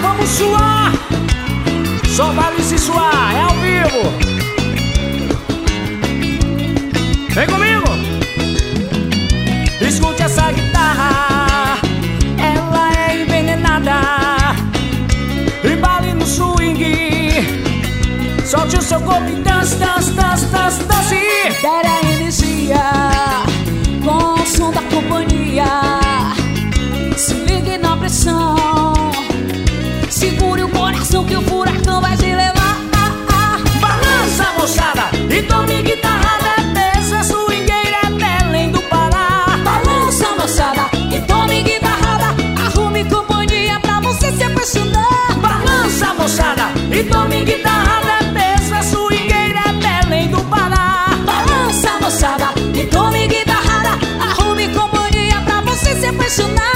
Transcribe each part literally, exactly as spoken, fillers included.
vamos suar. Só vale se suar, é ao vivo. Vem comigo. Escute essa guitarra, ela é envenenada. Embale no swing, solte o seu corpo e dance, dance, dance, dance, dance. Dere a energia com o som da companhia. Se ligue na pressão, segure o coração que o furacão vai te levar. Balança, moçada, e tome guitarra, leveza, swingueira, é Belém do Pará. Balança, moçada, e tome guitarrada, arrume companhia pra você se apaixonar. Balança, moçada, e tome guitarra, leveza, swingueira, é Belém do Pará. Balança, moçada, e tome guitarrada, arrume companhia pra você se apaixonar.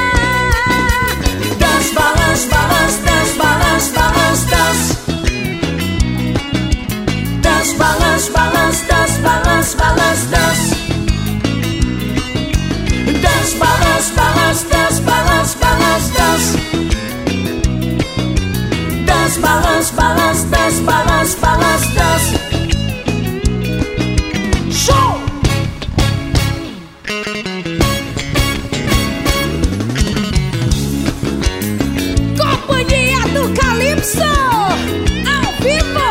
Dance, balance, balance, dance, balance, balance, dance. Dance, balance, balance, dance, balance, balance, dance. Dance, balance, balance, dance, balance, balance, dance. Dance, balance, balance, dance, balance, balance, dance. Show! Companhia do Calypso, ao vivo.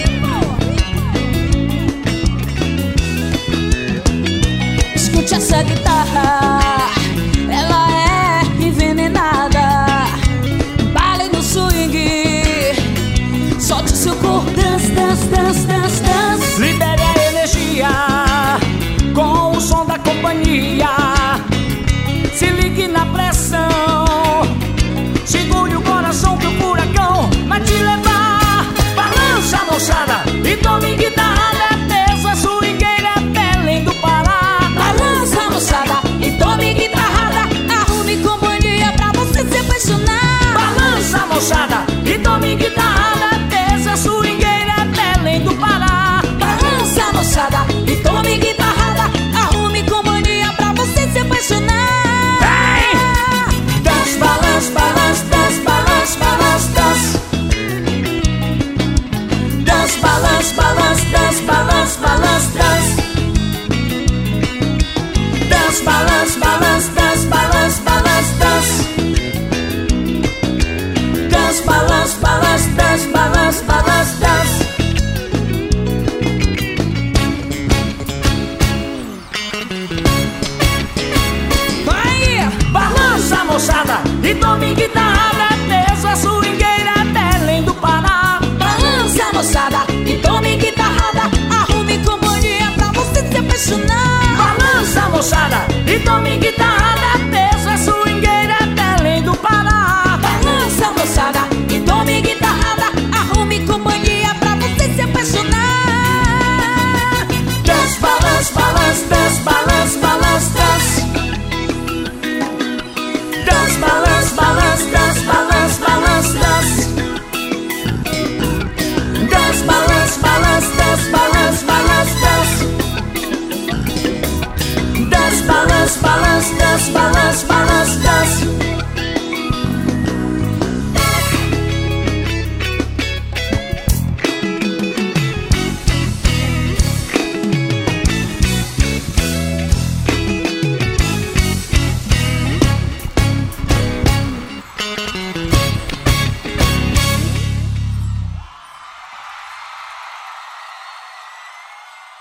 Escute essa guitarra, ela é envenenada. Bale no swing, solte o seu corpo, dance, dance, dance, dance, dance. Libere a energia com o som da companhia. Se ligue na pressão, segure o coração que o furacão vai te levar. Balança, moçada, e tome guitarra, leveza, swingueira, é Belém do Pará. Balança, moçada, e tome guitarrada, arrume companhia pra você se apaixonar. Balança, moçada, e tome guitarra, leveza, swingueira, é Belém do Pará. Balança, moçada, e tome guitarrada, arrume companhia pra você se apaixonar. Vem! Dance, balance, balance, dance, balance, balance, dance. Dance, balance, balance, dance, balance, balance, dance. Dance, balance, balance, dance, balance, balance, dance. Dance, balance, balance, dance, balance, balance, dance. Vai! Balança, moçada, e tome guitarra.